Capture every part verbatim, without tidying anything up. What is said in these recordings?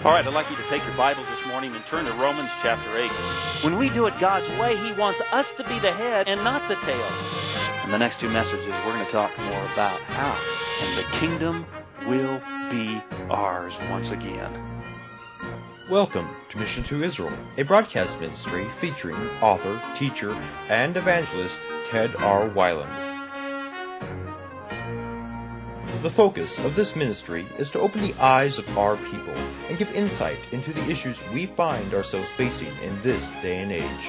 All right, I'd like you to take your Bibles this morning and turn to Romans chapter eight. When we do it God's way, He wants us to be the head and not the tail. In the next two messages, we're going to talk more about how, and the kingdom will be ours once again. Welcome to Mission to Israel, a broadcast ministry featuring author, teacher, and evangelist Ted R. Weiland. The focus of this ministry is to open the eyes of our people and give insight into the issues we find ourselves facing in this day and age.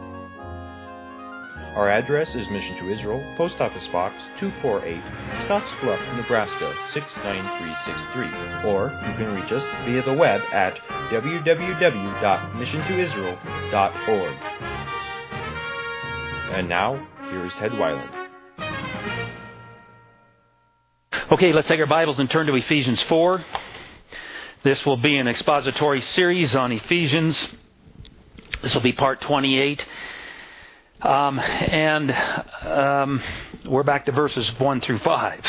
Our address is Mission to Israel, Post Office Box two forty-eight, Scottsbluff, Nebraska six nine three six three, or you can reach us via the web at w w w dot mission to israel dot org. And now, here is Ted Weiland. Okay, let's take our Bibles and turn to Ephesians four. This will be an expository series on Ephesians. This will be part twenty-eight. Um, and um, we're back to verses one through five.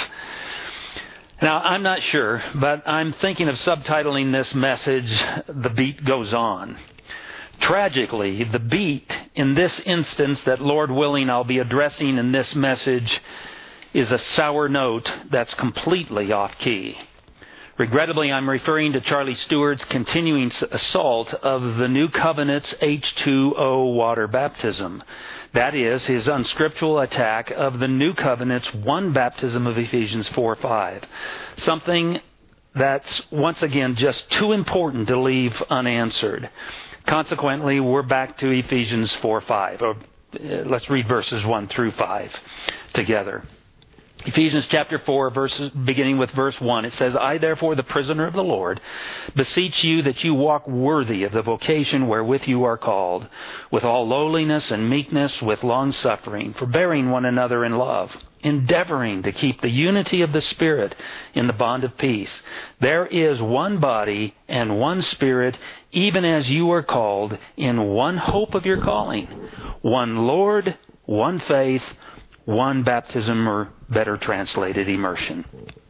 Now, I'm not sure, but I'm thinking of subtitling this message, The Beat Goes On. Tragically, the beat in this instance that, Lord willing, I'll be addressing in this message is a sour note that's completely off-key. Regrettably, I'm referring to Charlie Stewart's continuing assault of the New Covenant's H two O water baptism. That is, his unscriptural attack of the New Covenant's one baptism of Ephesians four five. Something that's, once again, just too important to leave unanswered. Consequently, we're back to Ephesians four five. Or, uh, let's read verses one through five together. Ephesians chapter four, verses, beginning with verse one, it says, I therefore, the prisoner of the Lord, beseech you that you walk worthy of the vocation wherewith you are called, with all lowliness and meekness, with long-suffering, forbearing one another in love, endeavoring to keep the unity of the Spirit in the bond of peace. There is one body and one Spirit, even as you are called, in one hope of your calling, one Lord, one faith, one baptism, or better translated, immersion.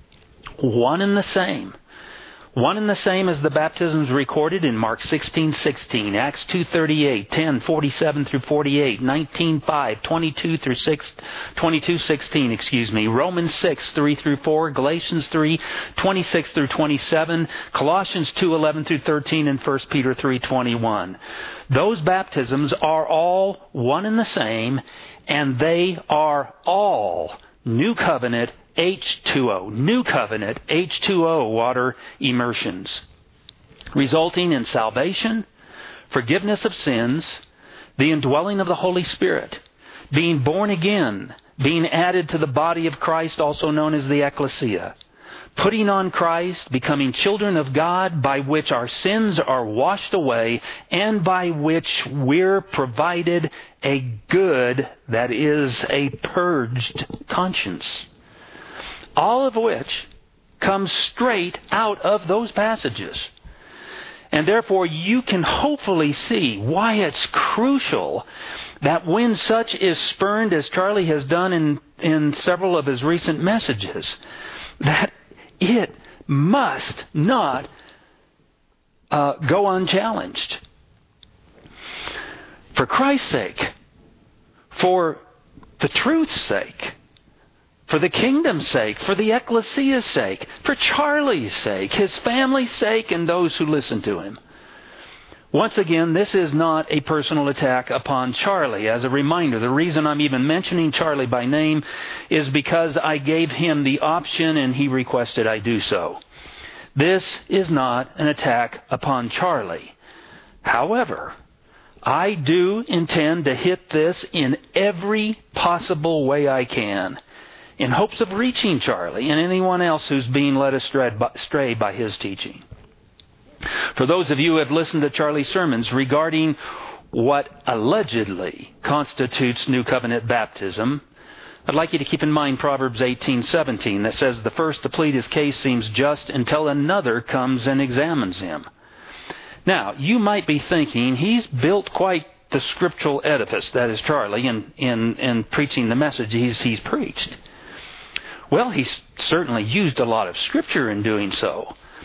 One and the same. One and the same as the baptisms recorded in Mark sixteen sixteen, Acts two thirty-eight, ten forty-seven through forty-eight, nineteen five, twenty-two through six, twenty-two sixteen, excuse me, Romans six three through four, Galatians three twenty-six through twenty-seven, Colossians two eleven through thirteen, and First Peter three twenty-one. Those baptisms are all one and the same, and they are all New Covenant H two O, New Covenant H two O water immersions, resulting in salvation, forgiveness of sins, the indwelling of the Holy Spirit, being born again, being added to the body of Christ, also known as the ecclesia, putting on Christ, becoming children of God, by which our sins are washed away, and by which we're provided a good, that is, a purged conscience. All of which comes straight out of those passages. And therefore, you can hopefully see why it's crucial that when such is spurned, as Charlie has done in, in several of his recent messages, that it must not uh, go unchallenged. For Christ's sake, for the truth's sake, for the kingdom's sake, for the ecclesia's sake, for Charlie's sake, his family's sake, and those who listen to him. Once again, this is not a personal attack upon Charlie. As a reminder, the reason I'm even mentioning Charlie by name is because I gave him the option and he requested I do so. This is not an attack upon Charlie. However, I do intend to hit this in every possible way I can, in hopes of reaching Charlie and anyone else who's being led astray by his teaching. For those of you who have listened to Charlie's sermons regarding what allegedly constitutes New Covenant baptism, I'd like you to keep in mind Proverbs eighteen seventeen that says, the first to plead his case seems just until another comes and examines him. Now, you might be thinking, he's built quite the scriptural edifice, that is Charlie, in, in, in preaching the message he's, he's preached. Well, he's certainly used a lot of Scripture in doing so.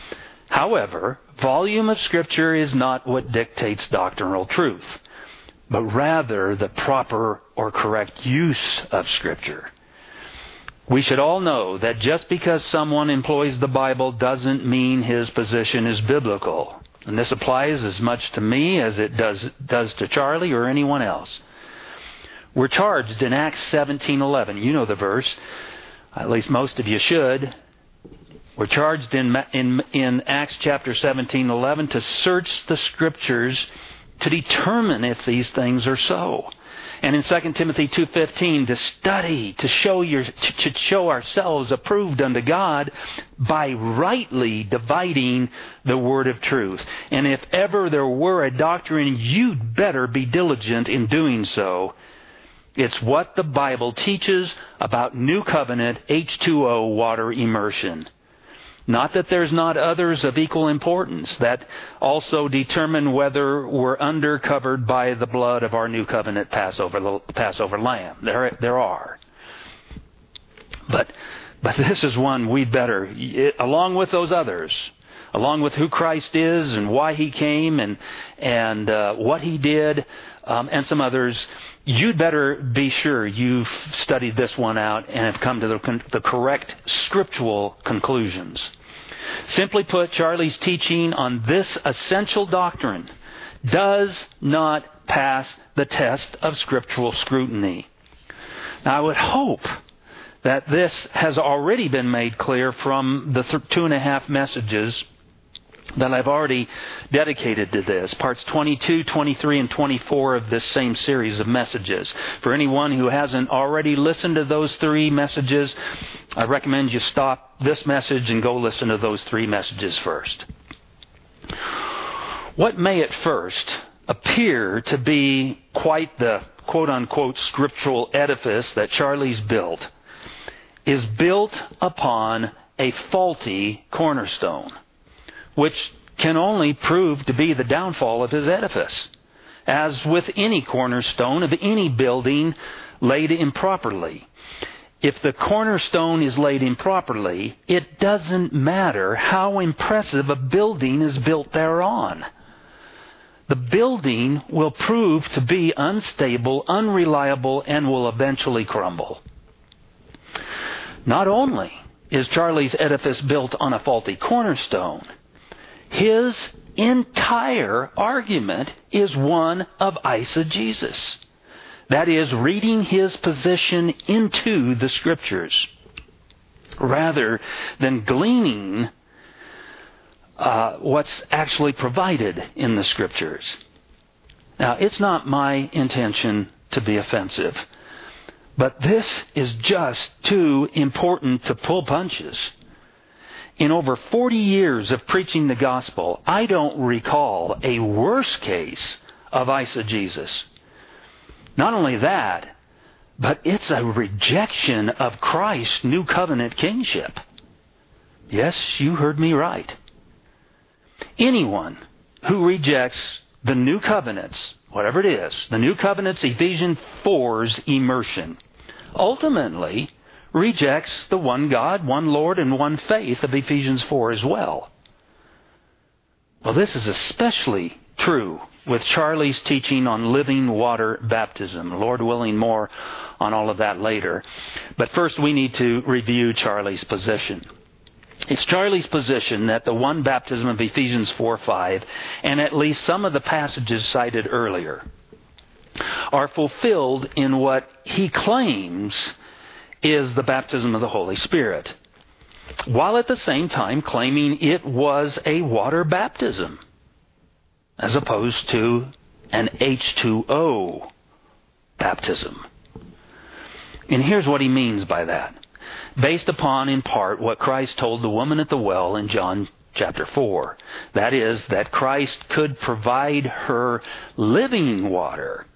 However, volume of Scripture is not what dictates doctrinal truth, but rather the proper or correct use of Scripture. We should all know that just because someone employs the Bible doesn't mean his position is biblical. And this applies as much to me as it does, does to Charlie or anyone else. We're charged in Acts seventeen eleven. You know the verse. At least most of you should. We're charged in, in, in Acts chapter seventeen eleven to search the Scriptures to determine if these things are so. And in Second Timothy two fifteen, to study, to show your, to, to show ourselves approved unto God by rightly dividing the word of truth. And if ever there were a doctrine, you'd better be diligent in doing so. It's what the Bible teaches about New Covenant H two O water immersion. Not that there's not others of equal importance that also determine whether we're undercovered by the blood of our New Covenant Passover Passover lamb. There, there are. But, but this is one we'd better, it, along with those others, along with who Christ is and why He came and and uh, what He did, um, and some others, you'd better be sure you've studied this one out and have come to the, the correct scriptural conclusions. Simply put, Charlie's teaching on this essential doctrine does not pass the test of scriptural scrutiny. Now, I would hope that this has already been made clear from the th- two and a half messages that I've already dedicated to this, parts twenty-two, twenty-three, and twenty-four of this same series of messages. For anyone who hasn't already listened to those three messages, I recommend you stop this message and go listen to those three messages first. What may at first appear to be quite the quote-unquote scriptural edifice that Charlie's built is built upon a faulty cornerstone, which can only prove to be the downfall of his edifice. As with any cornerstone of any building laid improperly, if the cornerstone is laid improperly, it doesn't matter how impressive a building is built thereon. The building will prove to be unstable, unreliable, and will eventually crumble. Not only is Charlie's edifice built on a faulty cornerstone, his entire argument is one of eisegesis. That is, reading his position into the Scriptures, rather than gleaning uh, what's actually provided in the Scriptures. Now, it's not my intention to be offensive, but this is just too important to pull punches. In over forty years of preaching the gospel, I don't recall a worse case of eisegesis. Not only that, but it's a rejection of Christ's new covenant kingship. Yes, you heard me right. Anyone who rejects the new covenants, whatever it is, the new covenants, Ephesians four's immersion, ultimately rejects the one God, one Lord, and one faith of Ephesians four as well. Well, this is especially true with Charlie's teaching on living water baptism. Lord willing, more on all of that later. But first we need to review Charlie's position. It's Charlie's position that the one baptism of Ephesians four five, and at least some of the passages cited earlier, are fulfilled in what he claims is the baptism of the Holy Spirit, while at the same time claiming it was a water baptism, as opposed to an H two O baptism. And here's what he means by that, based upon, in part, what Christ told the woman at the well in John chapter four. That is, that Christ could provide her living water.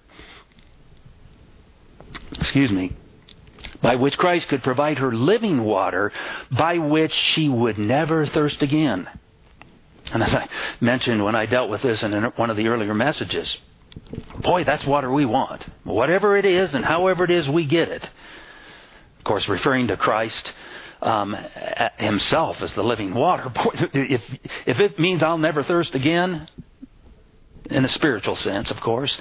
Excuse me. By which Christ could provide her living water, by which she would never thirst again. And as I mentioned when I dealt with this in one of the earlier messages, boy, that's water we want. Whatever it is and however it is we get it. Of course, referring to Christ um, himself as the living water. If, if it means I'll never thirst again, in a spiritual sense, of course,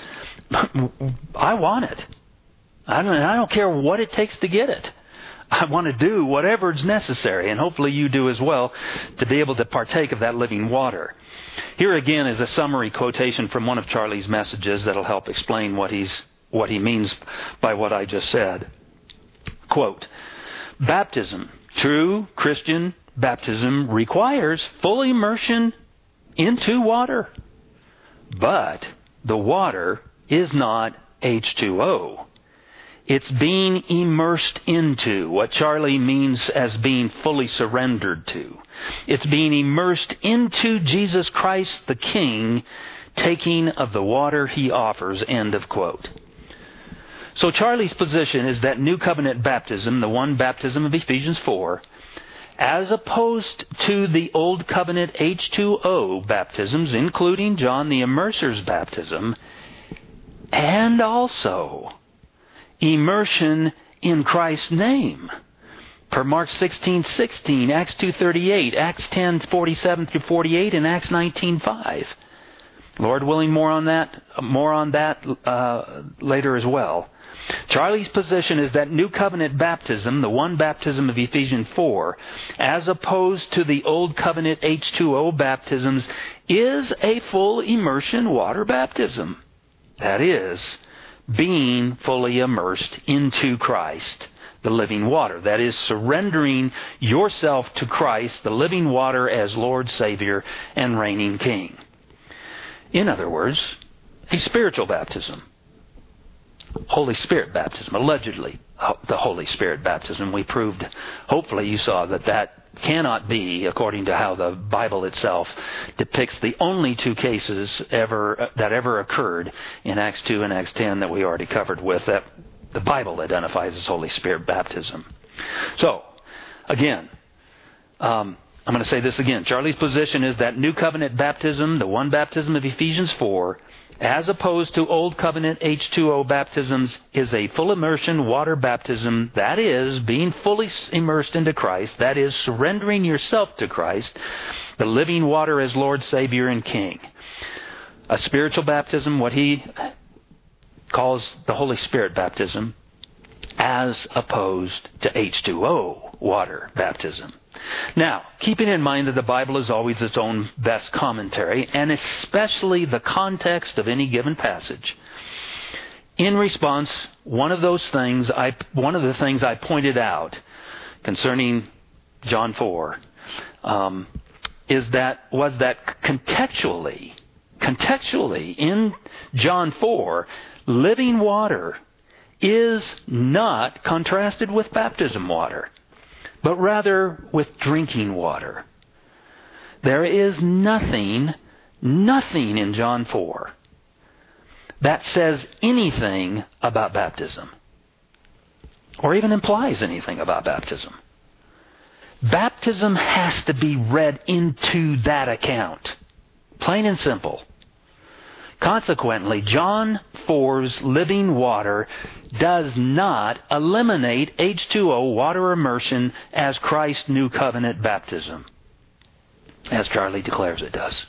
I want it. I don't, I don't care what it takes to get it. I want to do whatever is necessary, and hopefully you do as well, to be able to partake of that living water. Here again is a summary quotation from one of Charlie's messages that'll help explain what he's what he means by what I just said. Quote, baptism, true Christian baptism, requires full immersion into water. But the water is not H two O. It's being immersed into, what Charlie means as being fully surrendered to. It's being immersed into Jesus Christ the King, taking of the water He offers, end of quote. So Charlie's position is that New Covenant baptism, the one baptism of Ephesians four, as opposed to the Old Covenant H two O baptisms, including John the Immerser's baptism, and also immersion in Christ's name, per Mark sixteen sixteen, Acts two thirty-eight, Acts ten forty-seven through forty-eight, and Acts nineteen five. Lord willing, more on that, more on that uh, later as well. Charlie's position is that New Covenant baptism, the one baptism of Ephesians four, as opposed to the Old Covenant H two O baptisms, is a full immersion water baptism. That is, being fully immersed into Christ, the living water. That is, surrendering yourself to Christ, the living water, as Lord, Savior, and reigning King. In other words, a spiritual baptism. Holy Spirit baptism, allegedly the Holy Spirit baptism. We proved, hopefully you saw, that that cannot be, according to how the Bible itself depicts the only two cases ever that ever occurred in Acts two and Acts ten that we already covered with, that the Bible identifies as Holy Spirit baptism. So, again, um, I'm going to say this again. Charlie's position is that New Covenant baptism, the one baptism of Ephesians four, as opposed to Old Covenant H two O baptisms, is a full immersion water baptism. That is, being fully immersed into Christ. That is, surrendering yourself to Christ, the living water, as Lord, Savior, and King. A spiritual baptism, what he calls the Holy Spirit baptism, as opposed to H two O water baptism. Now, keeping in mind that the Bible is always its own best commentary, and especially the context of any given passage, in response, one of those things, I, one of the things I pointed out concerning John four, um, is that was that contextually, contextually in John four, living water is not contrasted with baptism water, but rather with drinking water. There is nothing, nothing in John four that says anything about baptism, or even implies anything about baptism. Baptism has to be read into that account, plain and simple. Consequently, John four's living water does not eliminate H two O water immersion as Christ's New Covenant baptism, as Charlie declares it does.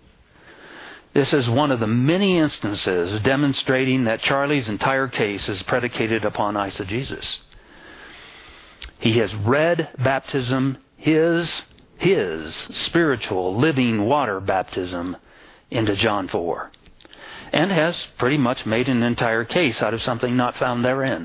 This is one of the many instances demonstrating that Charlie's entire case is predicated upon eisegesis. He has read baptism, his, his spiritual living water baptism, into John four, and has pretty much made an entire case out of something not found therein.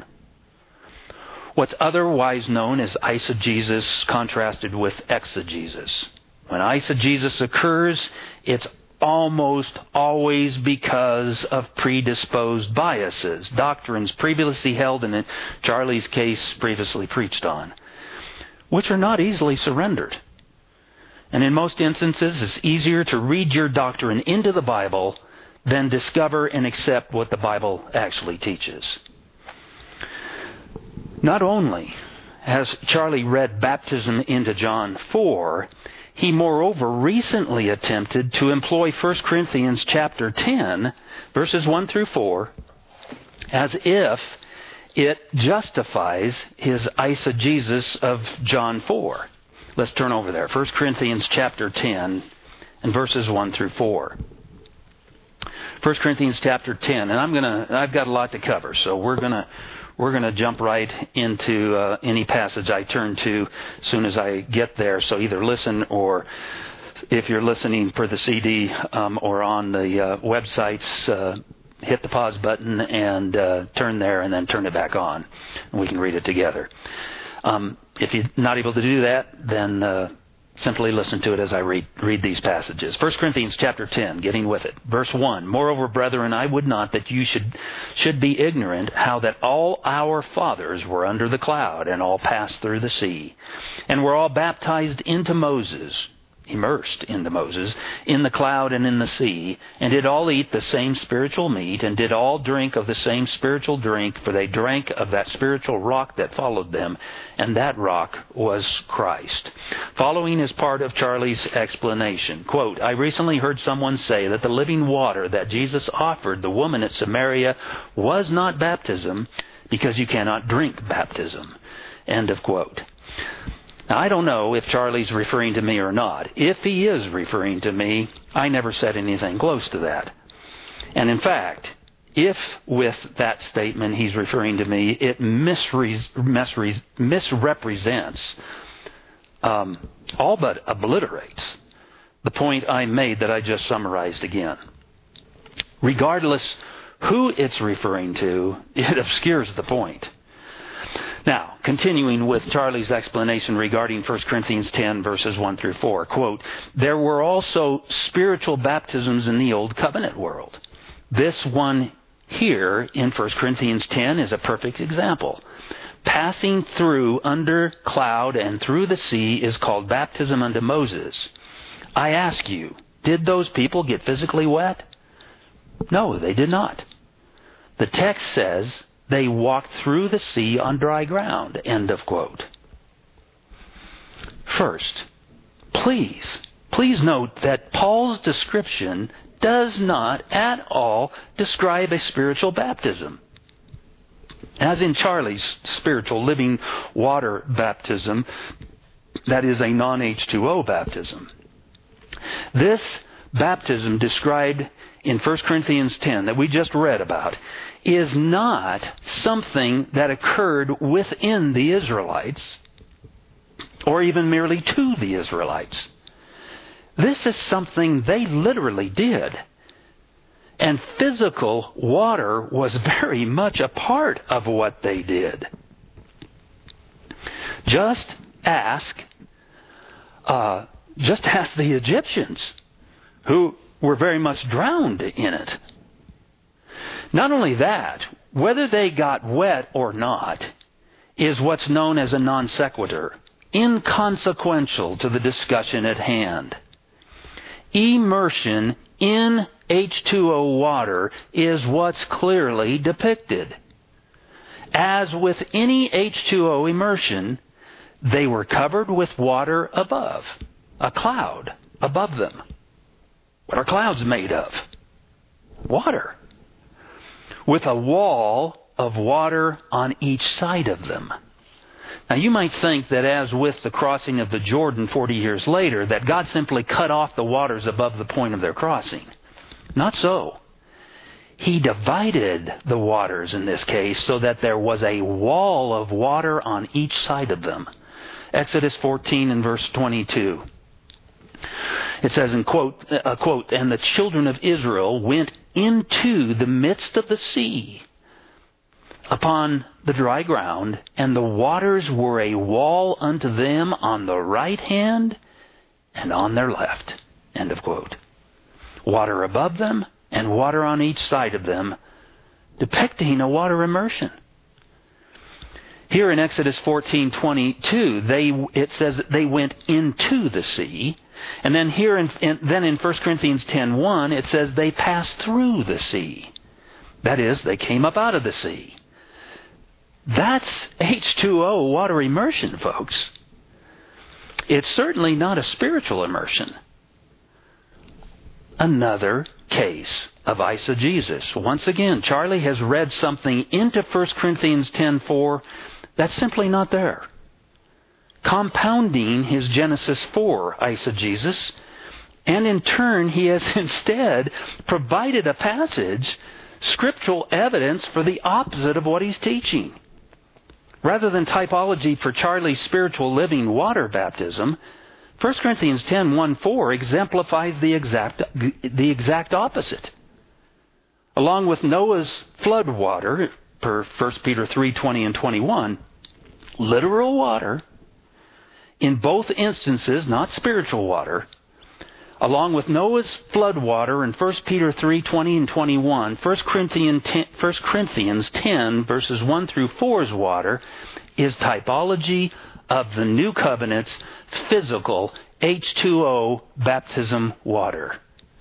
What's otherwise known as eisegesis contrasted with exegesis. When eisegesis occurs, it's almost always because of predisposed biases, doctrines previously held and in Charlie's case previously preached on, which are not easily surrendered. And in most instances, it's easier to read your doctrine into the Bible than discover and accept what the Bible actually teaches. Not only has Charlie read baptism into John four, he moreover recently attempted to employ First Corinthians chapter ten, verses one through four, as if it justifies his eisegesis of John four. Let's turn over there. First Corinthians chapter ten and verses one through four. First Corinthians chapter ten, and I'm gonna I've got a lot to cover, so we're gonna we're gonna jump right into uh, any passage I turn to as soon as I get there. So either listen, or if you're listening for the C D um, or on the uh, websites, uh, hit the pause button and uh, turn there, and then turn it back on, and we can read it together. Um, if you're not able to do that, then uh, simply listen to it as I read read these passages. First Corinthians chapter ten, getting with it. Verse one, Moreover, brethren, I would not that you should should be ignorant how that all our fathers were under the cloud, and all passed through the sea, and were all baptized into Moses, immersed into Moses, in the cloud and in the sea, and did all eat the same spiritual meat, and did all drink of the same spiritual drink, for they drank of that spiritual rock that followed them, and that rock was Christ. Following is part of Charlie's explanation. Quote, I recently heard someone say that the living water that Jesus offered the woman at Samaria was not baptism, because you cannot drink baptism. End of quote. Now, I don't know if Charlie's referring to me or not. If he is referring to me, I never said anything close to that. And in fact, if with that statement he's referring to me, it misre- misre- misrepresents, um, all but obliterates the point I made that I just summarized again. Regardless who it's referring to, it obscures the point. Now, continuing with Charlie's explanation regarding First Corinthians ten, verses one through four, quote, There were also spiritual baptisms in the Old Covenant world. This one here in First Corinthians ten is a perfect example. Passing through under cloud and through the sea is called baptism unto Moses. I ask you, did those people get physically wet? No, they did not. The text says they walked through the sea on dry ground. End of quote. First, please, please note that Paul's description does not at all describe a spiritual baptism. As in Charlie's spiritual living water baptism, that is a non H two O baptism. This baptism described in First Corinthians ten that we just read about is not something that occurred within the Israelites or even merely to the Israelites. This is something they literally did. And physical water was very much a part of what they did. Just ask, uh, just ask the Egyptians, who were very much drowned in it. Not only that, whether they got wet or not is what's known as a non sequitur, inconsequential to the discussion at hand. Immersion in H two O water is what's clearly depicted. As with any H two O immersion, they were covered with water above, a cloud above them. What are clouds made of? Water. With a wall of water on each side of them. Now you might think that as with the crossing of the Jordan forty years later, that God simply cut off the waters above the point of their crossing. Not so. He divided the waters in this case so that there was a wall of water on each side of them. Exodus fourteen and verse twenty-two. It says in quote, uh, quote, And the children of Israel went into the midst of the sea upon the dry ground, and the waters were a wall unto them on the right hand and on their left. End of quote. Water above them and water on each side of them, depicting a water immersion. Here in Exodus fourteen twenty-two, they it says that they went into the sea. And then here in, in then in First Corinthians ten one, it says they passed through the sea. That is, they came up out of the sea. That's H two O water immersion, folks. It's certainly not a spiritual immersion. another case of eisegesis. Once again, Charlie has read something into First Corinthians ten four that's simply not there, compounding his Genesis four eisegesis, and in turn he has instead provided a passage, scriptural evidence for the opposite of what he's teaching. Rather than typology for Charlie's spiritual living water baptism, First Corinthians ten one four exemplifies the exact, the exact opposite. Along with Noah's flood water, per First Peter three twenty and twenty-one, literal water, in both instances, not spiritual water, along with Noah's flood water in First Peter three twenty and twenty-one, First Corinthians ten, First Corinthians ten verses one through four's water is typology of the New Covenant's physical H two O baptism water.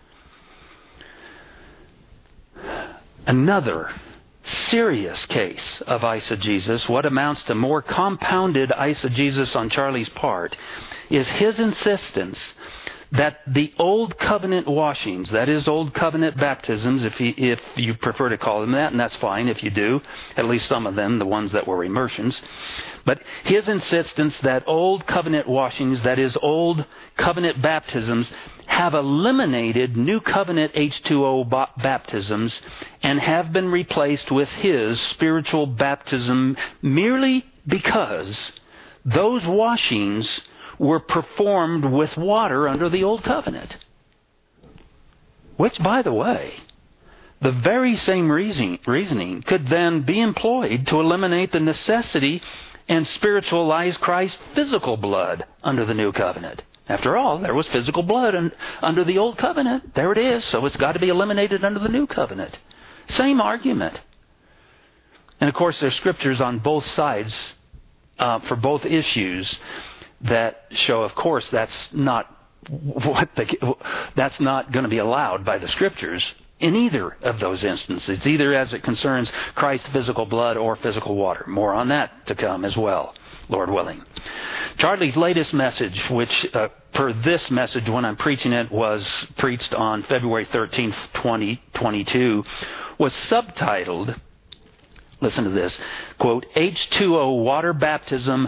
Another serious case of eisegesis, what amounts to more compounded eisegesis on Charlie's part, is his insistence that the Old Covenant washings, that is, Old Covenant baptisms, if you, if you prefer to call them that, and that's fine if you do, at least some of them, the ones that were immersions, but his insistence that Old Covenant washings, that is, Old Covenant baptisms, have eliminated New Covenant H two O baptisms and have been replaced with his spiritual baptism merely because those washings were performed with water under the Old Covenant. Which, by the way, the very same reason, reasoning could then be employed to eliminate the necessity and spiritualize Christ's physical blood under the New Covenant. After all, there was physical blood un, under the Old Covenant. There it is, so it's got to be eliminated under the New Covenant. Same argument. And of course, there's scriptures on both sides uh, for both issues that show, of course, that's not what the, that's not going to be allowed by the Scriptures in either of those instances, either as it concerns Christ's physical blood or physical water. More on that to come as well, Lord willing. Charlie's latest message, which uh, per this message when I'm preaching it was preached on February thirteenth, twenty twenty-two, was subtitled, listen to this, quote, H two O water baptism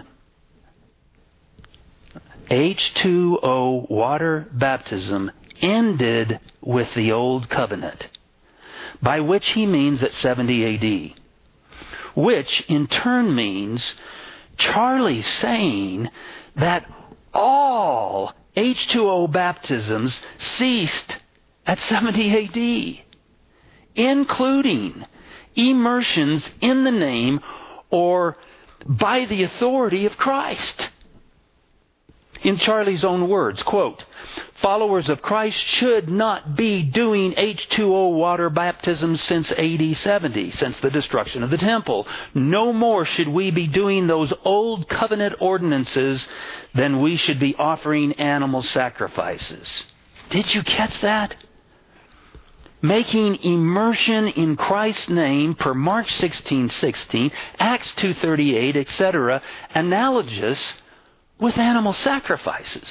H two O water baptism ended with the Old Covenant, by which he means at seventy A D, which in turn means Charlie's saying that all H two O baptisms ceased at seventy A D, including immersions in the name or by the authority of Christ. In Charlie's own words, quote, followers of Christ should not be doing H two O water baptisms since A D seventy, since the destruction of the temple. No more should we be doing those old covenant ordinances than we should be offering animal sacrifices. Did you catch that? Making immersion in Christ's name per Mark sixteen sixteen, Acts two thirty-eight, et cetera, analogous with animal sacrifices.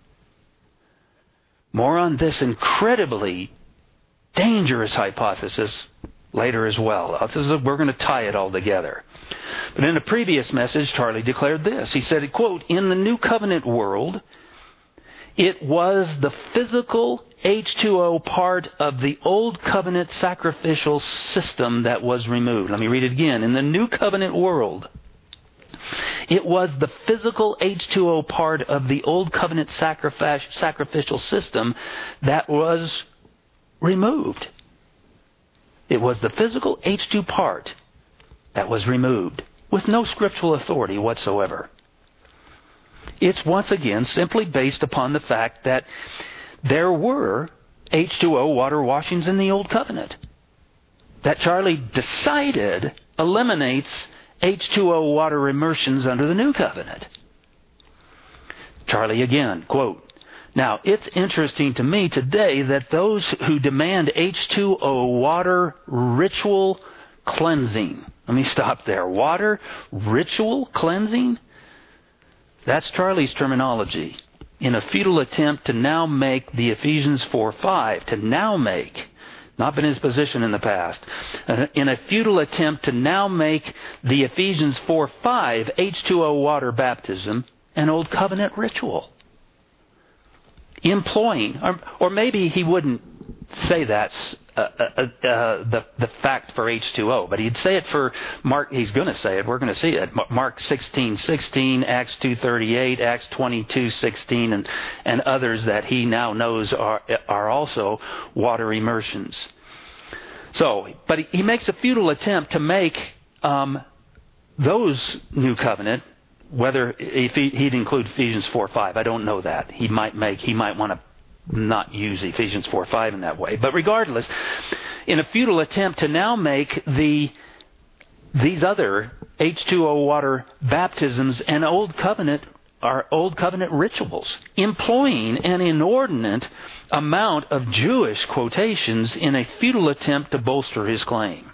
More on this incredibly dangerous hypothesis later as well. We're going to tie it all together. But in a previous message, Charlie declared this. He said, quote, in the New Covenant world, it was the physical H two O part of the Old Covenant sacrificial system that was removed. Let me read it again. In the New Covenant world, it was the physical H two O part of the Old Covenant sacrificial system that was removed. It was the physical H two part that was removed with no scriptural authority whatsoever. It's once again simply based upon the fact that there were H two O water washings in the Old Covenant. That Charlie decided eliminates H two O water immersions under the New Covenant. Charlie again, quote, now it's interesting to me today that those who demand H two O water ritual cleansing, let me stop there, water ritual cleansing? That's Charlie's terminology. in a futile attempt to now make the Ephesians four five, to now make, not been his position in the past, in a futile attempt to now make the Ephesians four five H two O water baptism an old covenant ritual. Employing, or, or maybe he wouldn't say that's uh, uh, uh, the the fact for H two O, but he'd say it for Mark. He's going to say it. We're going to see it. Mark sixteen sixteen, Acts two thirty-eight, Acts twenty-two sixteen, and and others that he now knows are are also water immersions. So, but he makes a futile attempt to make um, those new covenant. Whether if he, he'd include Ephesians four five, I don't know that. He might make, he might want to not use Ephesians four five in that way. But regardless, in a futile attempt to now make the these other H two O water baptisms and old covenant are old covenant rituals, employing an inordinate amount of Jewish quotations in a futile attempt to bolster his claim.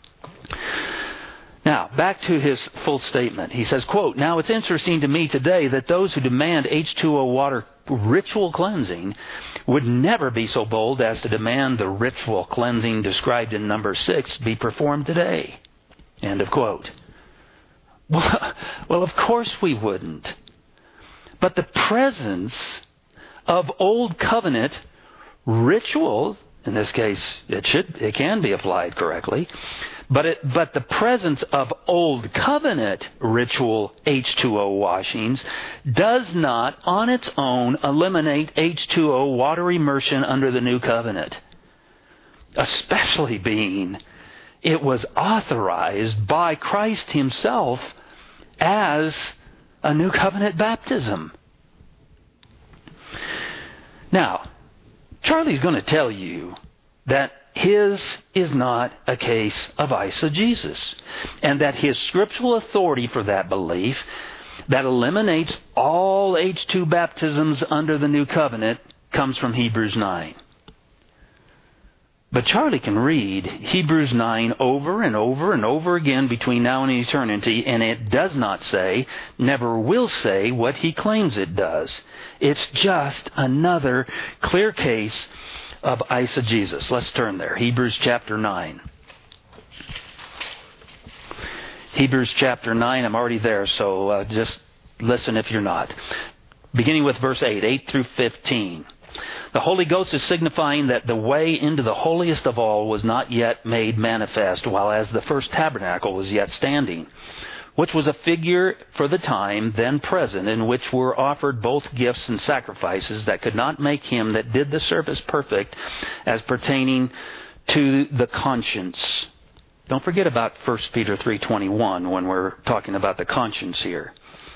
Now, back to his full statement. He says, quote, "Now it's interesting to me today that those who demand H two O water ritual cleansing would never be so bold as to demand the ritual cleansing described in number six be performed today." End of quote. Well, well, of course we wouldn't. But the presence of old covenant ritual, in this case, it should, it can be applied correctly, But it, but the presence of Old Covenant ritual H two O washings does not on its own eliminate H two O water immersion under the New Covenant. Especially being it was authorized by Christ Himself as a New Covenant baptism. Now, Charlie's going to tell you that his is not a case of eisegesis, and that his scriptural authority for that belief that eliminates all H two baptisms under the New Covenant comes from Hebrews nine. But Charlie can read Hebrews nine over and over and over again between now and eternity, and it does not say, never will say, what he claims it does. It's just another clear case of eisegesis. Let's turn there. Hebrews chapter nine. Hebrews chapter nine. I'm already there, so uh, just listen if you're not. Beginning with verse eight, eight through fifteen. "The Holy Ghost is signifying that the way into the holiest of all was not yet made manifest, while as the first tabernacle was yet standing, which was a figure for the time then present, in which were offered both gifts and sacrifices that could not make him that did the service perfect as pertaining to the conscience." Don't forget about First Peter three twenty-one when we're talking about the conscience here.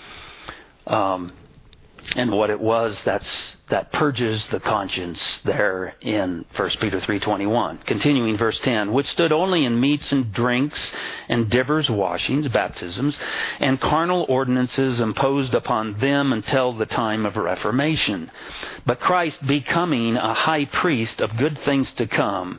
Um, and what it was that's that purges the conscience there in First Peter three twenty-one. Continuing verse ten, "which stood only in meats and drinks and divers washings, baptisms, and carnal ordinances imposed upon them until the time of Reformation. But Christ becoming a high priest of good things to come,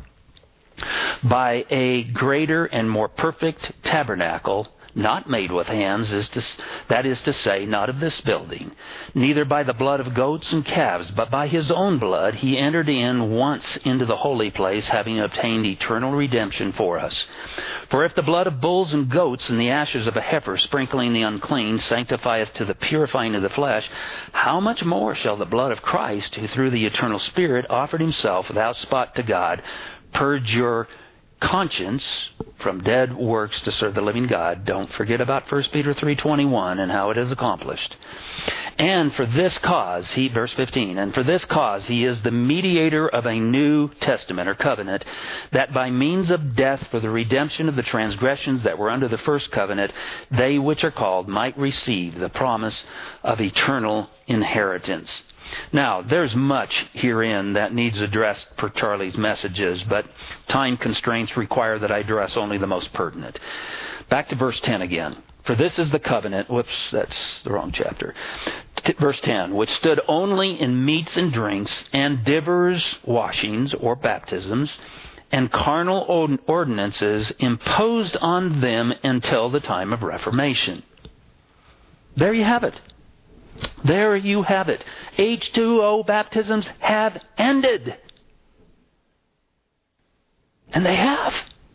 by a greater and more perfect tabernacle, not made with hands, is to, that is to say, not of this building, neither by the blood of goats and calves, but by His own blood, He entered in once into the holy place, having obtained eternal redemption for us. For if the blood of bulls and goats and the ashes of a heifer sprinkling the unclean sanctifieth to the purifying of the flesh, how much more shall the blood of Christ, who through the eternal Spirit offered Himself without spot to God, purge your conscience from dead works to serve the living God?" Don't forget about First Peter three twenty-one and how it is accomplished. "And for this cause," he, verse fifteen, "and for this cause He is the mediator of a new testament or covenant, that by means of death for the redemption of the transgressions that were under the first covenant, they which are called might receive the promise of eternal inheritance." Now, there's much herein that needs addressed per Charlie's messages, but time constraints require that I address only the most pertinent. Back to verse ten again. "For this is the covenant," whoops, that's the wrong chapter. T- verse ten, "which stood only in meats and drinks, and divers washings or baptisms, and carnal ordinances imposed on them until the time of Reformation." There you have it. There you have it. H two O baptisms have ended. And they have.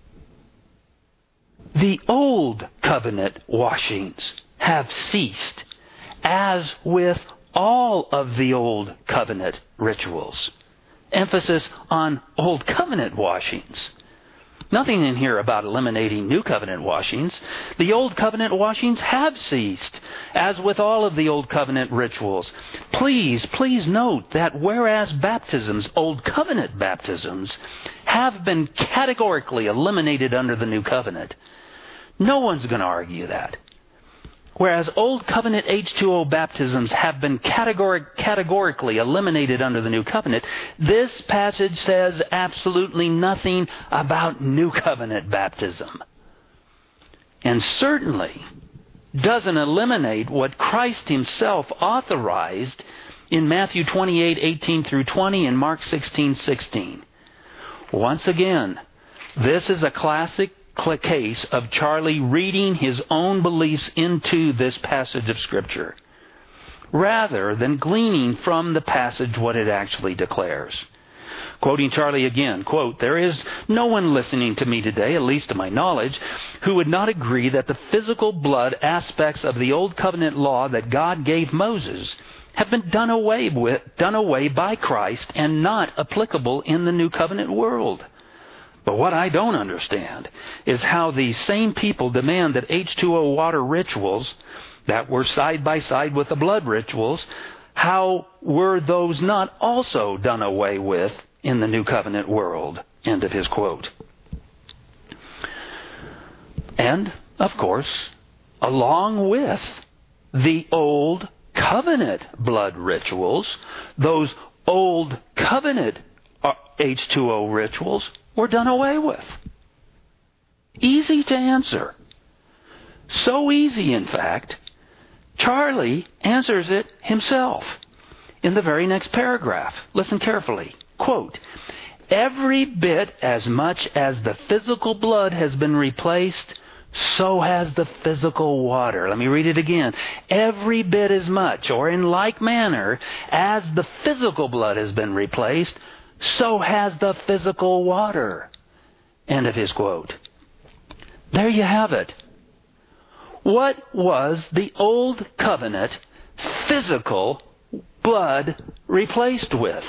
The old covenant washings have ceased, as with all of the old covenant rituals. Emphasis on old covenant washings. Nothing in here about eliminating new covenant washings. The old covenant washings have ceased, as with all of the old covenant rituals. Please, please note that whereas baptisms, old covenant baptisms, have been categorically eliminated under the new covenant, no one's going to argue that. Whereas Old Covenant H two O baptisms have been categoric, categorically eliminated under the New Covenant, this passage says absolutely nothing about New Covenant baptism. And certainly doesn't eliminate what Christ Himself authorized in Matthew twenty-eight, eighteen through twenty and Mark sixteen, sixteen. Once again, this is a classic case of Charlie reading his own beliefs into this passage of Scripture, rather than gleaning from the passage what it actually declares. Quoting Charlie again, quote, "There is no one listening to me today, at least to my knowledge, who would not agree that the physical blood aspects of the Old Covenant law that God gave Moses have been done away with, done away by Christ and not applicable in the New Covenant world. But what I don't understand is how these same people demand that H two O water rituals that were side by side with the blood rituals, how were those not also done away with in the New Covenant world?" End of his quote. And, of course, along with the Old Covenant blood rituals, those Old Covenant H two O rituals were done away with. Easy to answer. So easy, in fact, Charlie answers it himself in the very next paragraph. Listen carefully. Quote, "Every bit as much as the physical blood has been replaced, so has the physical water." Let me read it again. "Every bit as much, or in like manner, as the physical blood has been replaced, so has the physical water." End of his quote. There you have it. What was the Old Covenant physical blood replaced with?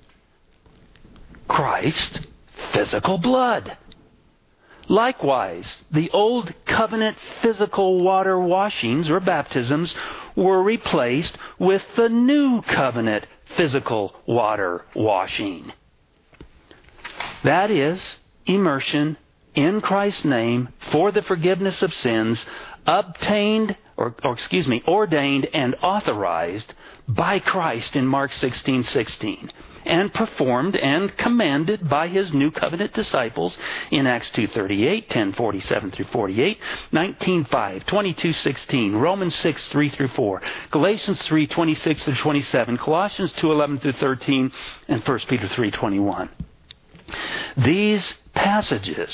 Christ's physical blood. Likewise, the Old Covenant physical water washings or baptisms were replaced with the New Covenant physical water washing. That is, immersion in Christ's name for the forgiveness of sins, obtained, or, or excuse me, ordained and authorized by Christ in Mark sixteen, sixteen, and performed and commanded by His New Covenant disciples in Acts two thirty-eight, ten forty-seven through forty-eight, nineteen five, twenty-two sixteen, Romans six three through four, Galatians three twenty-six through twenty-seven, Colossians two eleven through thirteen, and First Peter three twenty-one. These passages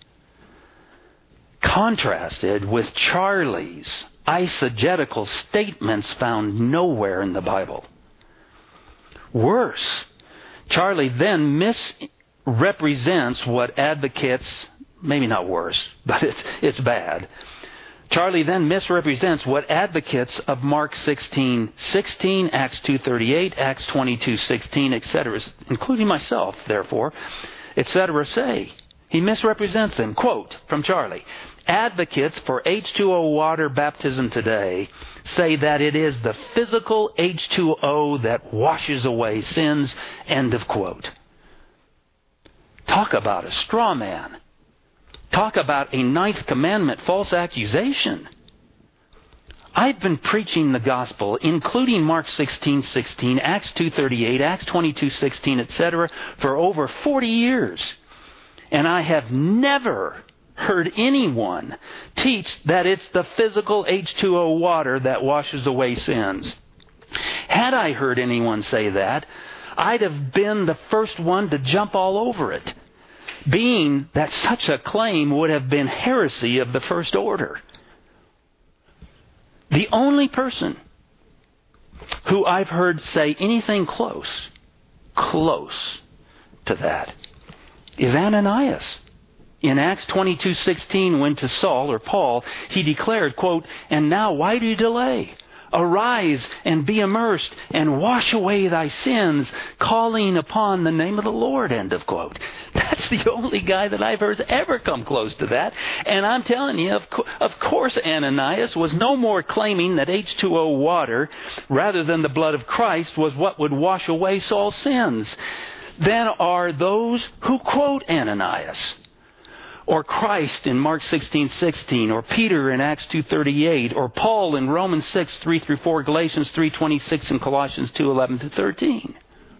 contrasted with Charlie's eisegetical statements found nowhere in the Bible. Worse, Charlie then misrepresents what advocates, maybe not worse, but it's, it's bad. Charlie then misrepresents what advocates of Mark sixteen, sixteen, Acts two thirty-eight, Acts twenty-two, sixteen, et cetera, including myself, therefore, et cetera, say. He misrepresents them. Quote from Charlie, "Advocates for H two O water baptism today say that it is the physical H two O that washes away sins." End of quote. Talk about a straw man. Talk about a ninth commandment false accusation. I've been preaching the gospel, including Mark sixteen, sixteen, Acts two thirty-eight, Acts twenty-two, sixteen, et cetera, for over forty years. And I have never heard anyone teach that it's the physical H two O water that washes away sins. Had I heard anyone say that, I'd have been the first one to jump all over it, being that such a claim would have been heresy of the first order. The only person who I've heard say anything close, close to that, is Ananias. In Acts twenty-two sixteen, when to Saul, or Paul, he declared, quote, "And now why do you delay? Arise and be immersed and wash away thy sins, calling upon the name of the Lord," end of quote. That's the only guy that I've heard ever come close to that. And I'm telling you, of, co- of course Ananias was no more claiming that H two O water, rather than the blood of Christ, was what would wash away Saul's sins than are those who quote Ananias, or Christ in Mark sixteen sixteen, or Peter in Acts two thirty-eight, or Paul in Romans six three through four, Galatians three twenty-six, and Colossians two eleven to thirteen.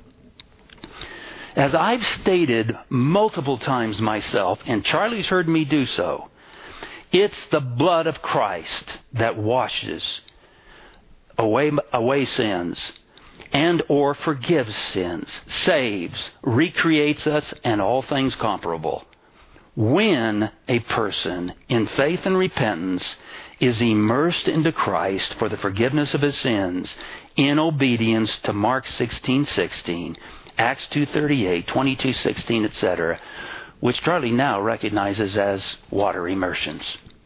As I've stated multiple times myself, and Charlie's heard me do so, it's the blood of Christ that washes away, away sins and or forgives sins, saves, recreates us, and all things comparable. When a person in faith and repentance is immersed into Christ for the forgiveness of his sins in obedience to Mark sixteen sixteen, Acts two thirty-eight, twenty-two sixteen, et cetera, which Charlie now recognizes as water immersions.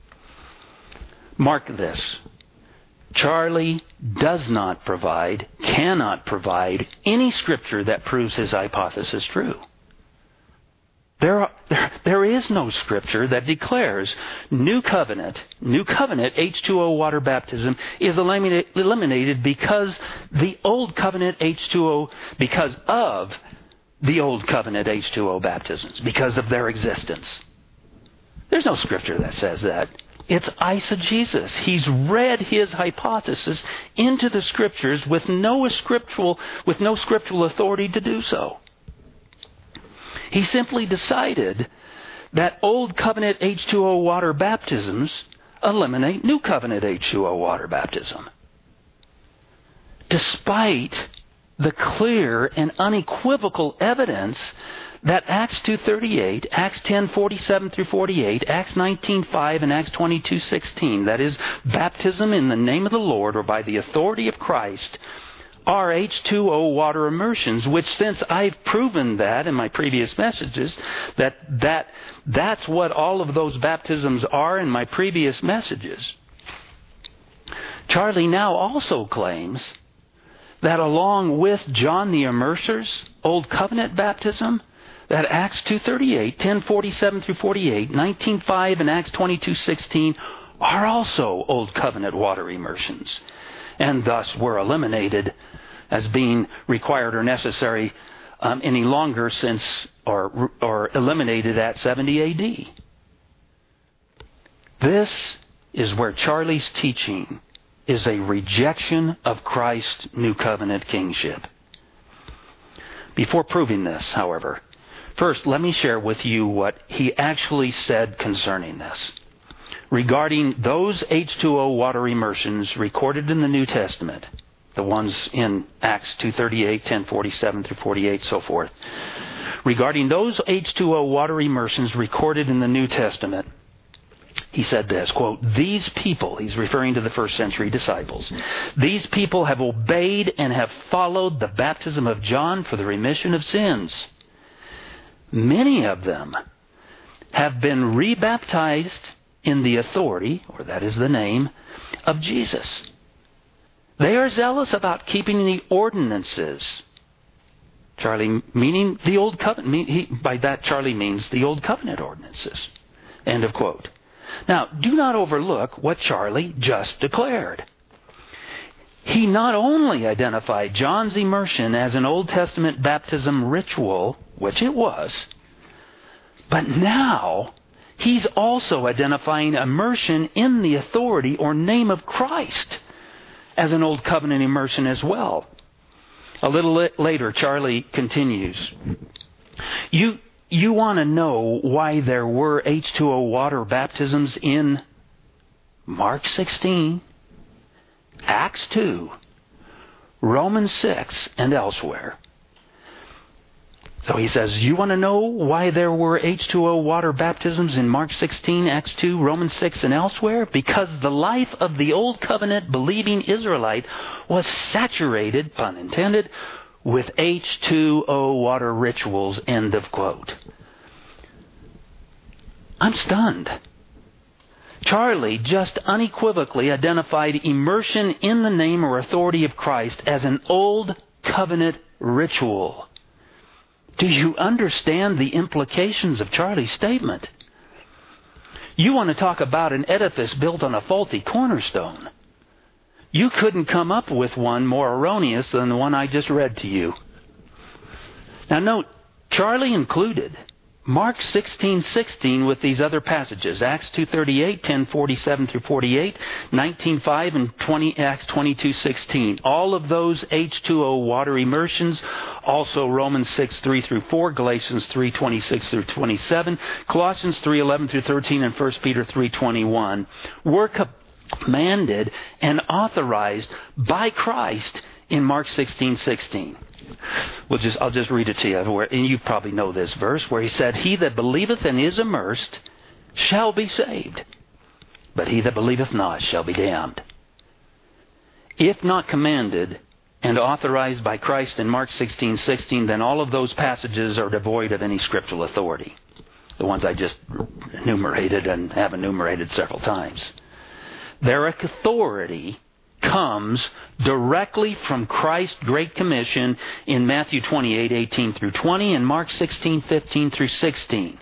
Mark this. Charlie does not provide, cannot provide any scripture that proves his hypothesis true. There, are, there, there is no scripture that declares new covenant, new covenant H two O water baptism is eliminated, eliminated because the old covenant H two O, because of the old covenant H two O baptisms, because of their existence. There's no scripture that says that. It's eisegesis. He's read his hypothesis into the scriptures with no scriptural, with no scriptural authority to do so. He simply decided that old covenant H two O water baptisms eliminate new covenant H two O water baptism, despite the clear and unequivocal evidence that Acts two thirty-eight, Acts ten forty-seven through forty-eight, Acts nineteen five, and Acts twenty-two sixteen, that is, baptism in the name of the Lord or by the authority of Christ, are H two O water immersions, which, since I've proven that in my previous messages, that, that that's what all of those baptisms are in my previous messages, Charlie now also claims that along with John the Immerser's Old Covenant baptism, that Acts two thirty-eight, ten forty-seven through forty-eight, nineteen five, and Acts twenty-two sixteen are also Old Covenant water immersions, and thus were eliminated as being required or necessary um, any longer since, or, or eliminated at seventy A D. This is where Charlie's teaching is a rejection of Christ's New Covenant kingship. Before proving this, however, first let me share with you what he actually said concerning this. Regarding those H two O water immersions recorded in the New Testament, the ones in Acts two thirty-eight, ten forty-seven through forty-eight, so forth. Regarding those H two O water immersions recorded in the New Testament, he said this, quote, "These people," he's referring to the first century disciples, "these people have obeyed and have followed the baptism of John for the remission of sins. Many of them have been rebaptized in the authority, or that is the name, of Jesus. They are zealous about keeping the ordinances." Charlie meaning the Old Covenant. He, by that, Charlie means the Old Covenant ordinances. End of quote. Now, do not overlook what Charlie just declared. He not only identified John's immersion as an Old Testament baptism ritual, which it was, but now he's also identifying immersion in the authority or name of Christ as an Old Covenant immersion as well. A little later, Charlie continues, You you want to know why there were H two O water baptisms in Mark sixteen, Acts two, Romans six, and elsewhere. So he says, you want to know why there were H two O water baptisms in Mark sixteen, Acts two, Romans six, and elsewhere? Because the life of the Old Covenant believing Israelite was saturated, pun intended, with H two O water rituals, end of quote. I'm stunned. Charlie just unequivocally identified immersion in the name or authority of Christ as an Old Covenant ritual. Do you understand the implications of Charlie's statement? You want to talk about an edifice built on a faulty cornerstone. You couldn't come up with one more erroneous than the one I just read to you. Now note, Charlie included Mark sixteen sixteen with these other passages, Acts two thirty-eight, ten forty-seven through forty-eight, nineteen five, and twenty, Acts twenty-two sixteen. All of those H two O water immersions, also Romans six three through four, Galatians three twenty-six through twenty-seven, Colossians three eleven through thirteen, and First Peter three twenty-one, were commanded and authorized by Christ in Mark sixteen sixteen. We'll just, I'll just read it to you, where, and you probably know this verse, where he said, he that believeth and is immersed shall be saved, but he that believeth not shall be damned. If not commanded and authorized by Christ in Mark sixteen sixteen, then all of those passages are devoid of any scriptural authority. The ones I just enumerated and have enumerated several times. Their authority comes directly from Christ's Great Commission in Matthew twenty-eight, eighteen through twenty, and Mark sixteen, fifteen through sixteen.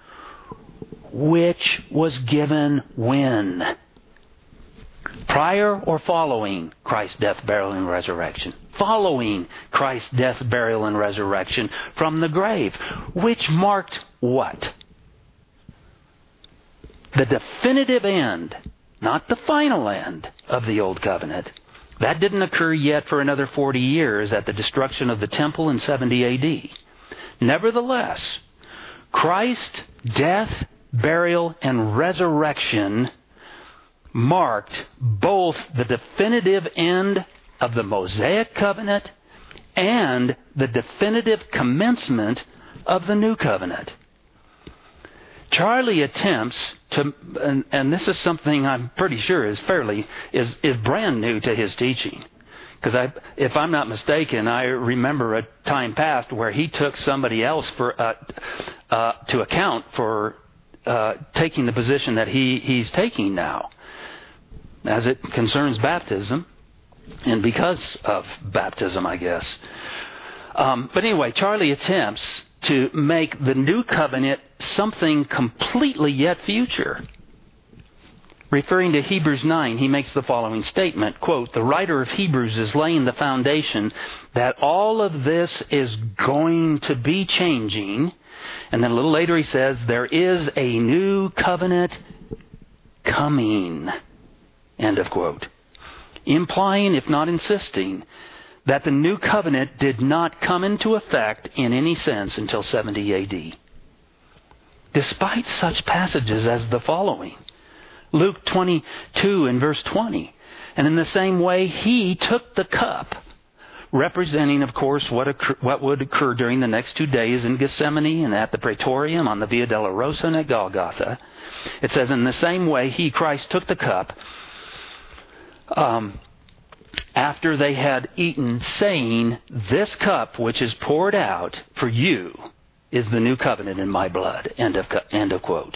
Which was given when? Prior or following Christ's death, burial, and resurrection? Following Christ's death, burial, and resurrection from the grave. Which marked what? The definitive end, not the final end of the Old Covenant. That didn't occur yet for another forty years at the destruction of the temple in seventy A D. Nevertheless, Christ's death, burial, and resurrection marked both the definitive end of the Mosaic Covenant and the definitive commencement of the New Covenant. Charlie attempts to, and, and this is something I'm pretty sure is fairly, is, is brand new to his teaching. Because I, if I'm not mistaken, I remember a time past where he took somebody else for uh, uh, to account for uh, taking the position that he, he's taking now, as it concerns baptism, and because of baptism, I guess. Um, but anyway, Charlie attempts to make the New Covenant something completely yet future. Referring to Hebrews nine, he makes the following statement, quote, the writer of Hebrews is laying the foundation that all of this is going to be changing. And then a little later he says, there is a new covenant coming. End of quote. Implying, if not insisting, that the new covenant did not come into effect in any sense until seventy A D. Despite such passages as the following. Luke twenty-two and verse twenty. And in the same way, he took the cup, representing, of course, what, occur, what would occur during the next two days in Gethsemane and at the Praetorium, on the Via Dolorosa and at Golgotha. It says, in the same way, he, Christ, took the cup, um, after they had eaten, saying, this cup which is poured out for you is the new covenant in my blood. End of, end of quote.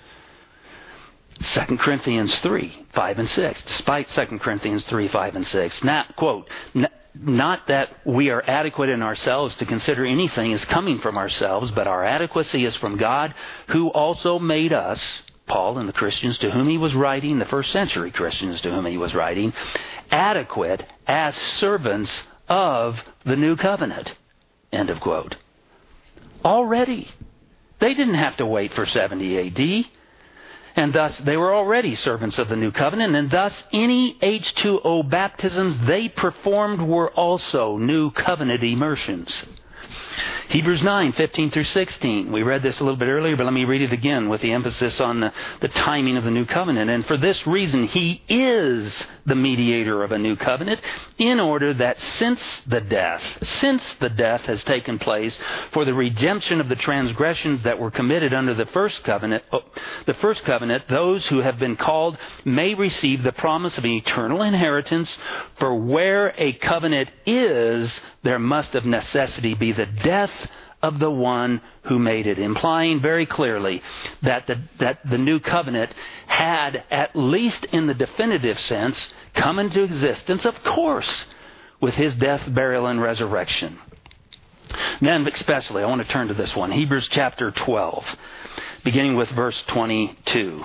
Second Corinthians three, five and six. Despite Second Corinthians three, five and six. Not, quote, not that we are adequate in ourselves to consider anything as coming from ourselves, but our adequacy is from God, who also made us, Paul and the Christians to whom he was writing, the first century Christians to whom he was writing, adequate as servants of the new covenant. End of quote. Already. They didn't have to wait for seventy A D. And thus they were already servants of the new covenant. And thus any H two O baptisms they performed were also new covenant immersions. Hebrews nine, fifteen through sixteen. We read this a little bit earlier, but let me read it again with the emphasis on the, the timing of the new covenant. And for this reason, He is the mediator of a new covenant, in order that since the death, since the death has taken place for the redemption of the transgressions that were committed under the first covenant, oh, the first covenant, those who have been called may receive the promise of an eternal inheritance. For where a covenant is, there must of necessity be the death of the one who made it, implying very clearly that the, that the new covenant had, at least in the definitive sense, come into existence, of course, with His death, burial, and resurrection. Then, especially, I want to turn to this one, Hebrews chapter twelve, beginning with verse twenty-two.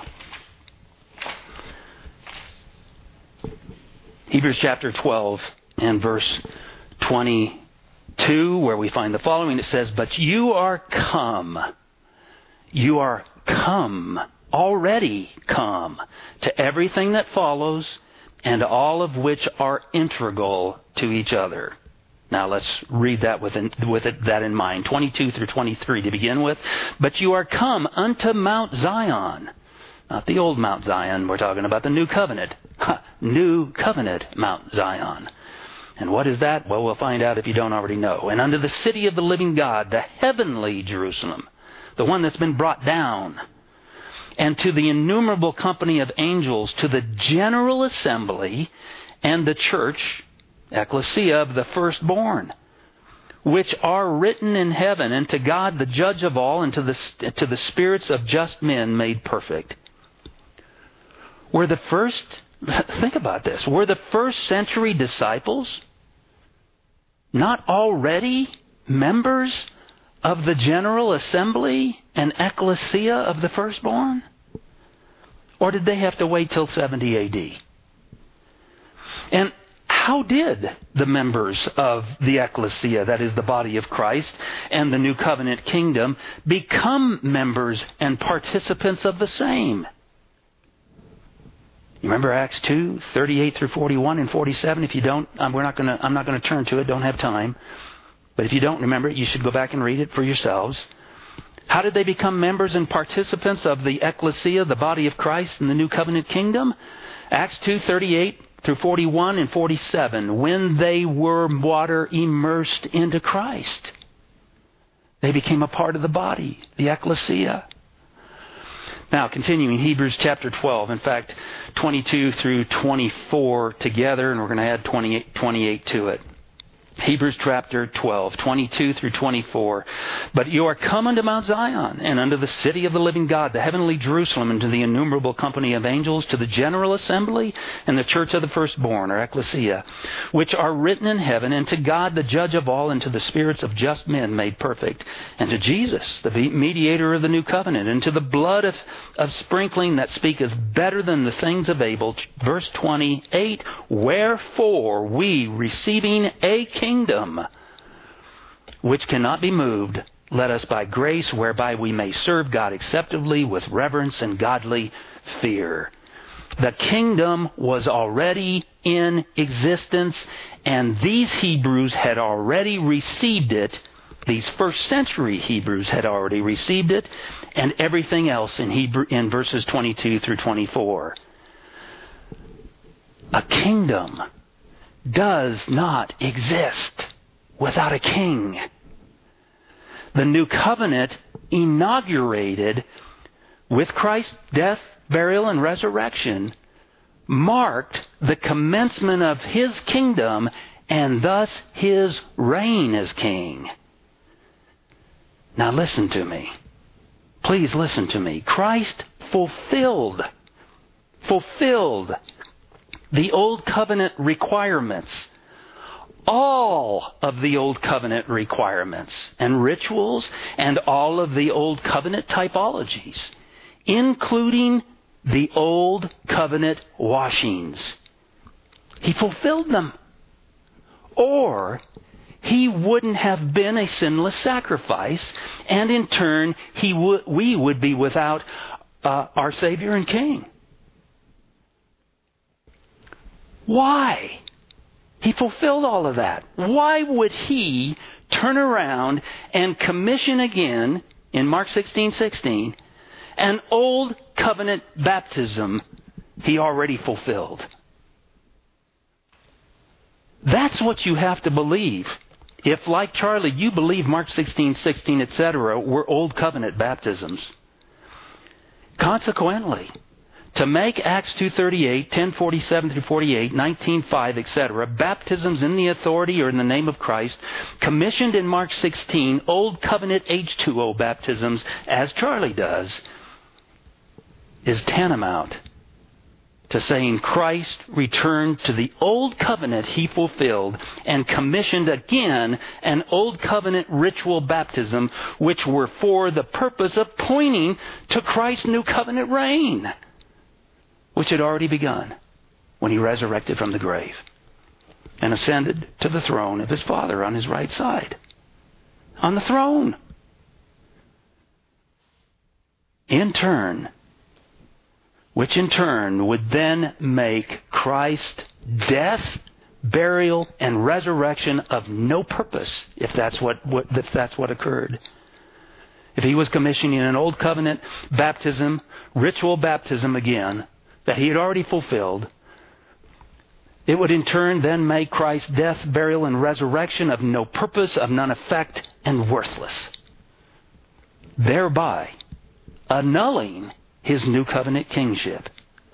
Hebrews chapter twelve and verse twenty-two, where we find the following. It says, "But you are come, you are come, already come, to everything that follows, and all of which are integral to each other." Now let's read that with, with it, that in mind. twenty-two through twenty-three to begin with. "But you are come unto Mount Zion." Not the old Mount Zion, we're talking about the new covenant. Ha, new covenant Mount Zion. And what is that? Well, we'll find out if you don't already know. "And unto the city of the living God, the heavenly Jerusalem," the one that's been brought down, "and to the innumerable company of angels, to the general assembly and the church," ecclesia, "of the firstborn, which are written in heaven, and to God the judge of all, and to the, to the spirits of just men made perfect." Were the first, think about this, were the first century disciples not already members of the general assembly and ecclesia of the firstborn? Or did they have to wait till seventy A D? And how did the members of the ecclesia, that is the body of Christ, and the new covenant kingdom, become members and participants of the same? You remember Acts two, thirty-eight through forty-one and forty-seven? If you don't, I'm, we're not gonna, I'm not going to turn to it, don't have time. But if you don't remember it, you should go back and read it for yourselves. How did they become members and participants of the ecclesia, the body of Christ, and the new covenant kingdom? Acts two, thirty-eight through forty-one and forty-seven. "When they were water immersed into Christ, they became a part of the body, the ecclesia." Now, continuing, Hebrews chapter twelve, in fact, twenty-two through twenty-four together, and we're going to add twenty-eight, twenty-eight to it. Hebrews chapter twelve, twenty-two through twenty-four. "But you are come unto Mount Zion, and unto the city of the living God, the heavenly Jerusalem, and to the innumerable company of angels, to the general assembly, and the church of the firstborn," or ecclesia, "which are written in heaven, and to God the judge of all, and to the spirits of just men made perfect, and to Jesus, the mediator of the new covenant, and to the blood of, of sprinkling that speaketh better than the things of Abel." Verse twenty-eight, "Wherefore we, receiving a kingdom which cannot be moved, let us by grace, whereby we may serve God acceptably with reverence and godly fear." The kingdom was already in existence, and these Hebrews had already received it. These first century Hebrews had already received it, and everything else in Hebrew, in verses twenty-two through twenty-four. A kingdom does not exist without a king. The new covenant inaugurated with Christ's death, burial, and resurrection marked the commencement of His kingdom and thus His reign as king. Now listen to me. Please listen to me. Christ fulfilled, fulfilled the Old Covenant requirements, all of the Old Covenant requirements and rituals, and all of the Old Covenant typologies, including the Old Covenant washings. He fulfilled them. Or He wouldn't have been a sinless sacrifice, and in turn, he would, we would be without uh, our Savior and King. Why? He fulfilled all of that. Why would He turn around and commission again, in Mark sixteen sixteen, an old covenant baptism he already fulfilled. That's what you have to believe. If, like Charlie, you believe Mark sixteen sixteen, et cetera, were old covenant baptisms. Consequently, to make Acts two thirty-eight, ten forty-seven through forty-eight, nineteen five, et cetera, baptisms in the authority or in the name of Christ, commissioned in Mark sixteen, old covenant H two O baptisms, as Charlie does, is tantamount to saying Christ returned to the old covenant he fulfilled and commissioned again an old covenant ritual baptism, which were for the purpose of pointing to Christ's new covenant reign, which had already begun when he resurrected from the grave and ascended to the throne of his Father on his right side. On the throne. In turn, which in turn would then make Christ's death, burial, and resurrection of no purpose, if that's what, what if that's what occurred. If he was commissioning an old covenant baptism, ritual baptism again, that he had already fulfilled, it would in turn then make Christ's death, burial, and resurrection of no purpose, of none effect, and worthless, thereby annulling his new covenant kingship.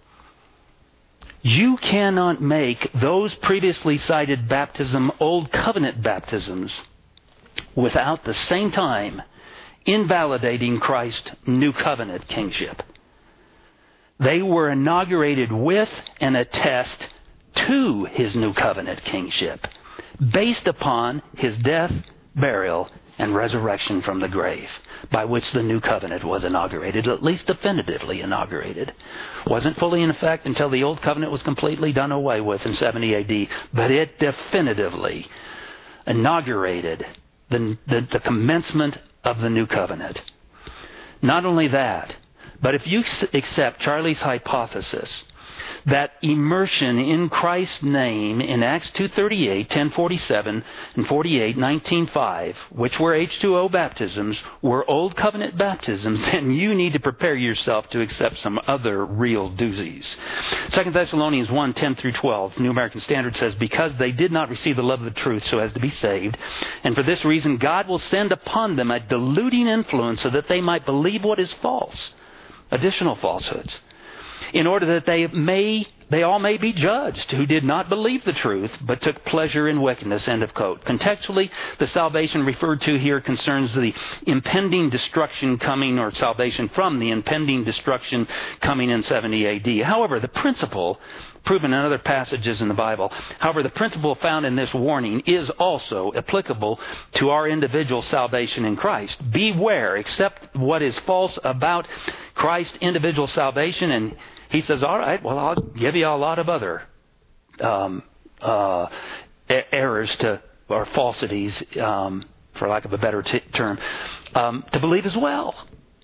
You cannot make those previously cited baptism old covenant baptisms without the same time invalidating Christ's new covenant kingship. They were inaugurated with and attest to his new covenant kingship, based upon his death, burial, and resurrection from the grave, by which the new covenant was inaugurated, at least definitively inaugurated. Wasn't fully in effect until the old covenant was completely done away with in seventy A D, but it definitively inaugurated the, the, the commencement of the new covenant. Not only that, but if you accept Charlie's hypothesis that immersion in Christ's name in Acts two thirty-eight, ten forty-seven, and forty-eight, nineteen five, which were H two O baptisms, were old covenant baptisms, then you need to prepare yourself to accept some other real doozies. Second Thessalonians one, ten through twelve, New American Standard says, because they did not receive the love of the truth so as to be saved, and for this reason God will send upon them a deluding influence so that they might believe what is false, additional falsehoods, in order that they may they all may be judged who did not believe the truth, but took pleasure in wickedness. End of quote. Contextually, the salvation referred to here concerns the impending destruction coming, or salvation from the impending destruction coming in seventy A D. However, the principle, proven in other passages in the Bible, however, the principle found in this warning is also applicable to our individual salvation in Christ. Beware, accept what is false about Christ's individual salvation, and he says, all right, well, I'll give you a lot of other um, uh, errors to, or falsities, um, for lack of a better t- term, um, to believe as well.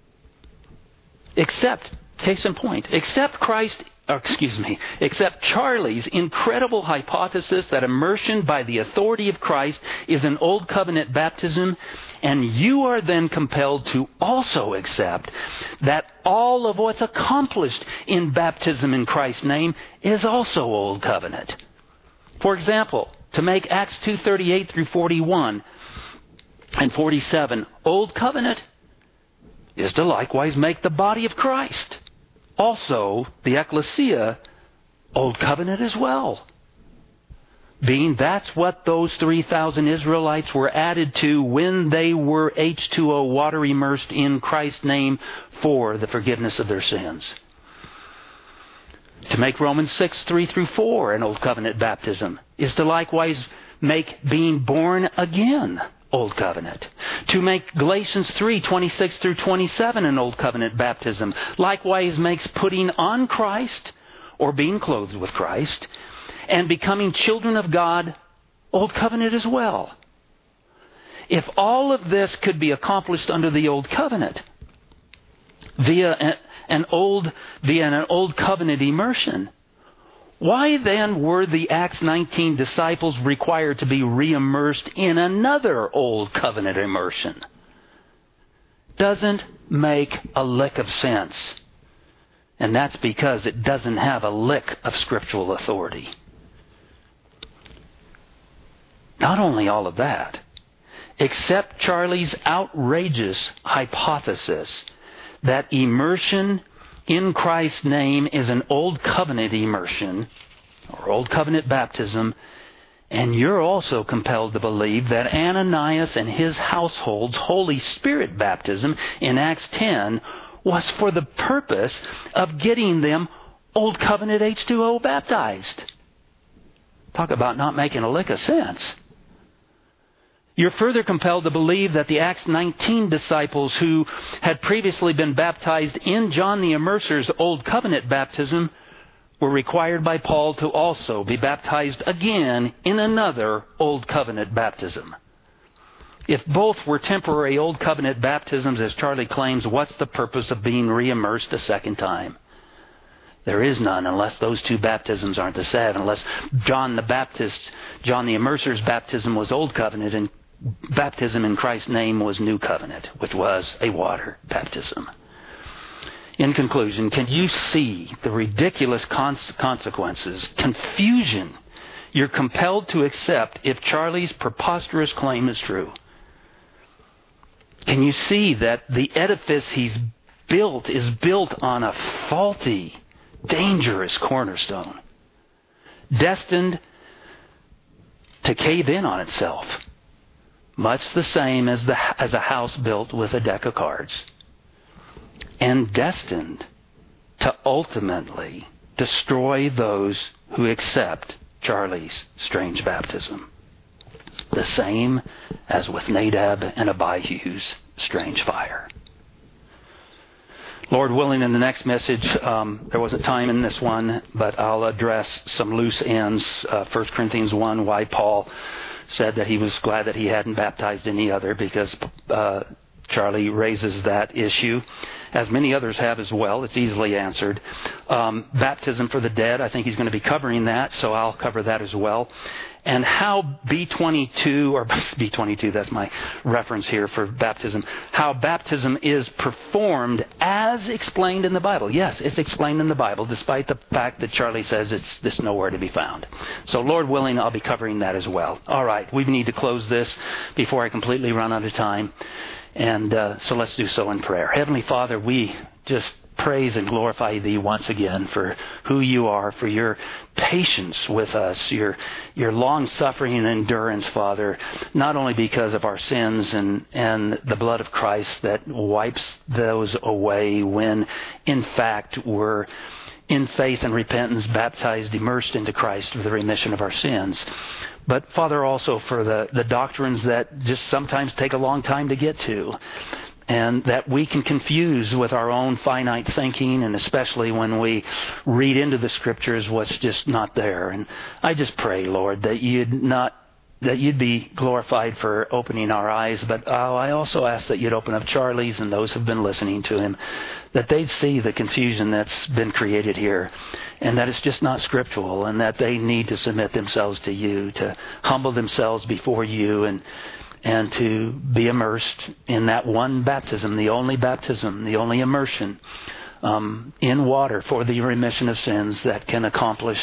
Except, case in point, except Christ, or excuse me, except Charlie's incredible hypothesis that immersion by the authority of Christ is an old covenant baptism, and you are then compelled to also accept that all of what's accomplished in baptism in Christ's name is also old covenant. For example, to make Acts two thirty-eight through forty-one and forty-seven old covenant is to likewise make the body of Christ, also the ecclesia, old covenant as well. Being that's what those three thousand Israelites were added to when they were H two O water immersed in Christ's name for the forgiveness of their sins. To make Romans six, three through four an old covenant baptism is to likewise make being born again old covenant. To make Galatians three, twenty-six through twenty-seven an old covenant baptism likewise makes putting on Christ, or being clothed with Christ, and becoming children of God old covenant as well. If all of this could be accomplished under the old covenant via an old via an old covenant immersion, Why then were the Acts nineteen disciples required to be re-immersed in another Old Covenant immersion? Doesn't make a lick of sense. And that's because it doesn't have a lick of scriptural authority. Not only all of that, except Charlie's outrageous hypothesis that immersion in Christ's name is an Old Covenant immersion, or Old Covenant baptism, and you're also compelled to believe that Ananias and his household's Holy Spirit baptism in Acts ten was for the purpose of getting them Old Covenant H two O baptized. Talk about not making a lick of sense. You're further compelled to believe that the Acts nineteen disciples who had previously been baptized in John the Immerser's Old Covenant baptism were required by Paul to also be baptized again in another Old Covenant baptism. If both were temporary Old Covenant baptisms, as Charlie claims, what's the purpose of being re-immersed a second time? There is none unless those two baptisms aren't the same, unless John the Baptist, John the Immerser's baptism was Old Covenant and baptism in Christ's name was New Covenant, which was a water baptism. In conclusion, can you see the ridiculous cons- consequences, confusion you're compelled to accept if Charlie's preposterous claim is true? Can you see that the edifice he's built is built on a faulty, dangerous cornerstone, destined to cave in on itself, much the same as the as a house built with a deck of cards, and destined to ultimately destroy those who accept Charlie's strange baptism. The same as with Nadab and Abihu's strange fire. Lord willing, in the next message, um, there wasn't time in this one, but I'll address some loose ends. Uh, First Corinthians one, why Paul said that he was glad that he hadn't baptized any other, because uh, Charlie raises that issue, as many others have as well. It's easily answered. Um, baptism for the dead, I think he's going to be covering that, so I'll cover that as well. And how B twenty-two, or B twenty-two, that's my reference here for baptism, how baptism is performed as explained in the Bible. Yes, it's explained in the Bible, despite the fact that Charlie says it's, it's nowhere to be found. So Lord willing, I'll be covering that as well. All right, we need to close this before I completely run out of time. And uh, so let's do so in prayer. Heavenly Father, we just praise and glorify Thee once again for who You are, for Your patience with us, Your Your long-suffering and endurance, Father, not only because of our sins and, and the blood of Christ that wipes those away when, in fact, we're in faith and repentance baptized, immersed into Christ for the remission of our sins. But, Father, also for the, the doctrines that just sometimes take a long time to get to, and that we can confuse with our own finite thinking, and especially when we read into the Scriptures what's just not there. And I just pray, Lord, that you'd not that you'd be glorified for opening our eyes, but oh, I also ask that you'd open up Charlie's and those who've been listening to him, that they'd see the confusion that's been created here, and that it's just not scriptural, and that they need to submit themselves to you, to humble themselves before you, and and to be immersed in that one baptism, the only baptism, the only immersion um, in water for the remission of sins that can accomplish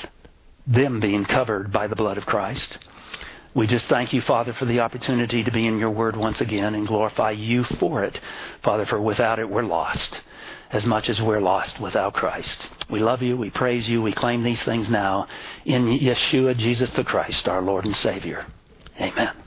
them being covered by the blood of Christ. We just thank you, Father, for the opportunity to be in your word once again and glorify you for it. Father, for without it we're lost, as much as we're lost without Christ. We love you, we praise you, we claim these things now in Yeshua, Jesus the Christ, our Lord and Savior. Amen.